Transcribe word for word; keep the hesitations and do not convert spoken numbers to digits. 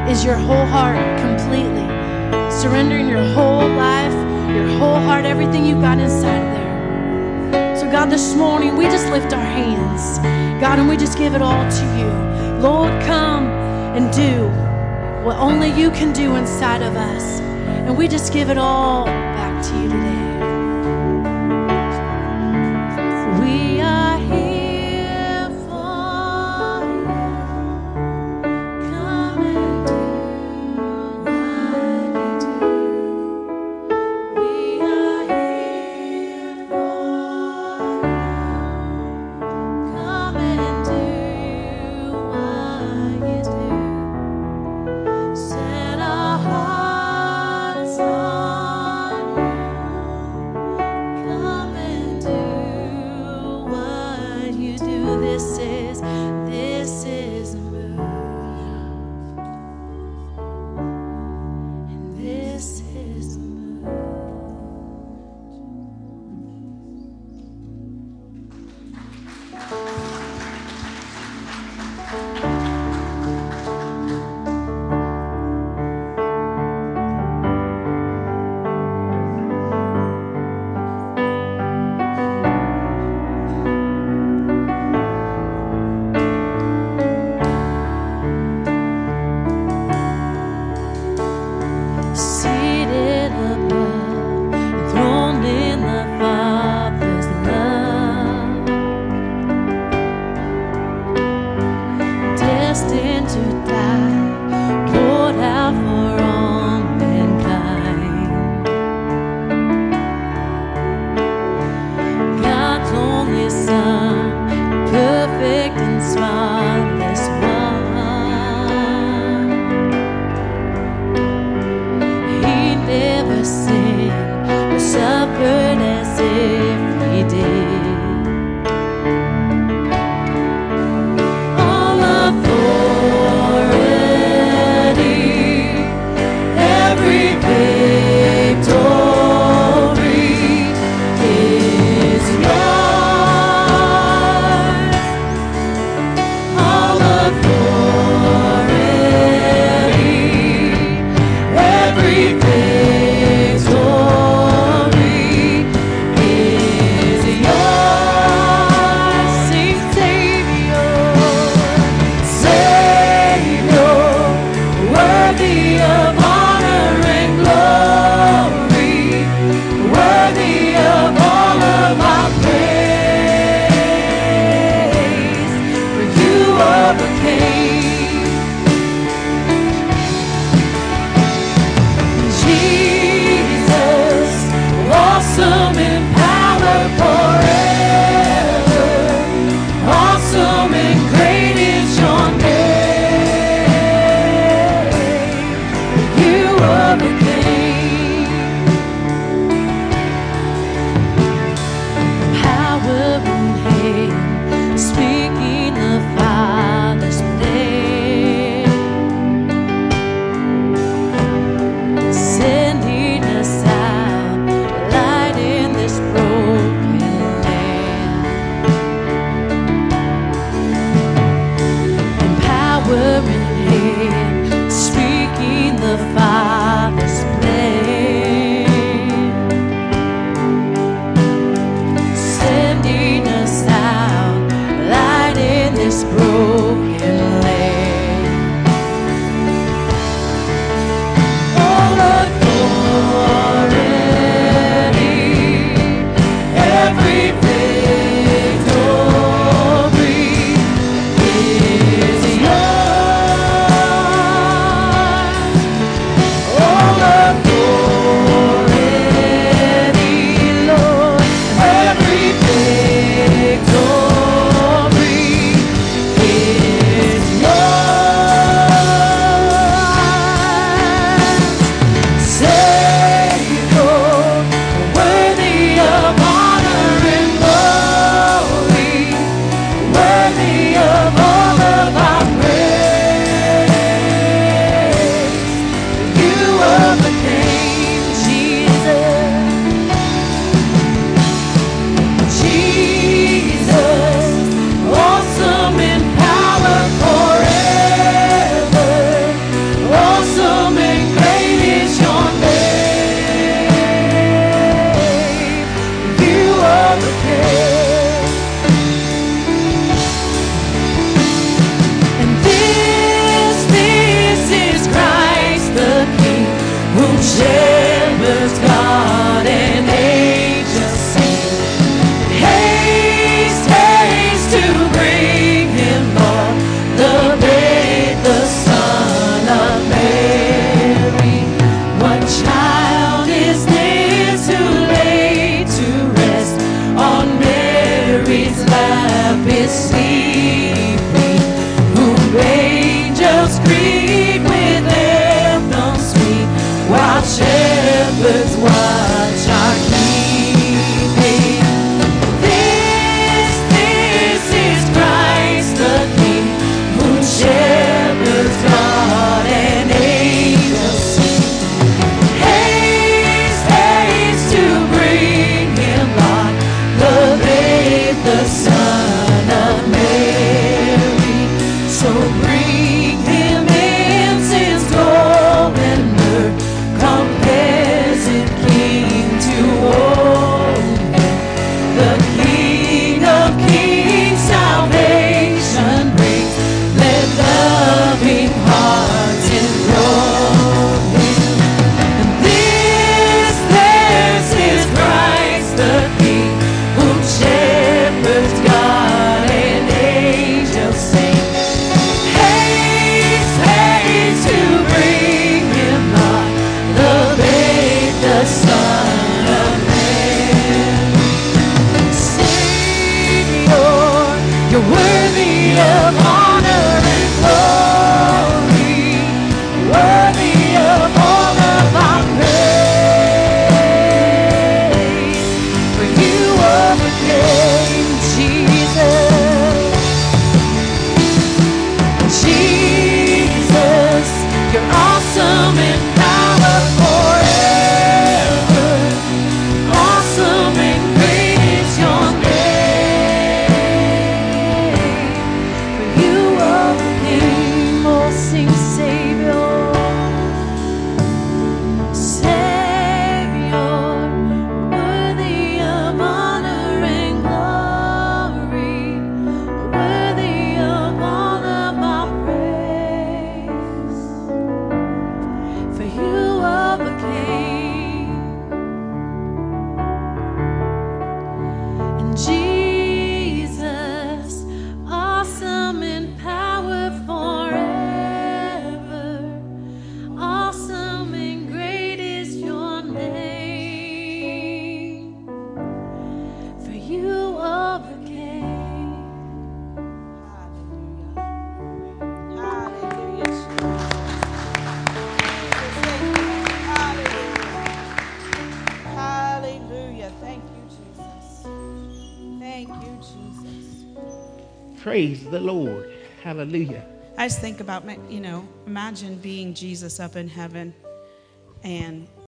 is your whole heart completely. Surrendering your whole life, your whole heart, everything you've got inside of there. So God, this morning, we just lift our hands, God, and we just give it all to you. Lord, come and do what only you can do inside of us. And we just give it all back to you today. We are here for you. Come and do what you do. We are here for you. Come and do what you do. Set our hearts on you. You're awesome in power forever. Awesome and great is your name. For you overcame. Oh, sing Savior. Praise the Lord. Hallelujah. I just think about, you know, imagine being Jesus up in heaven and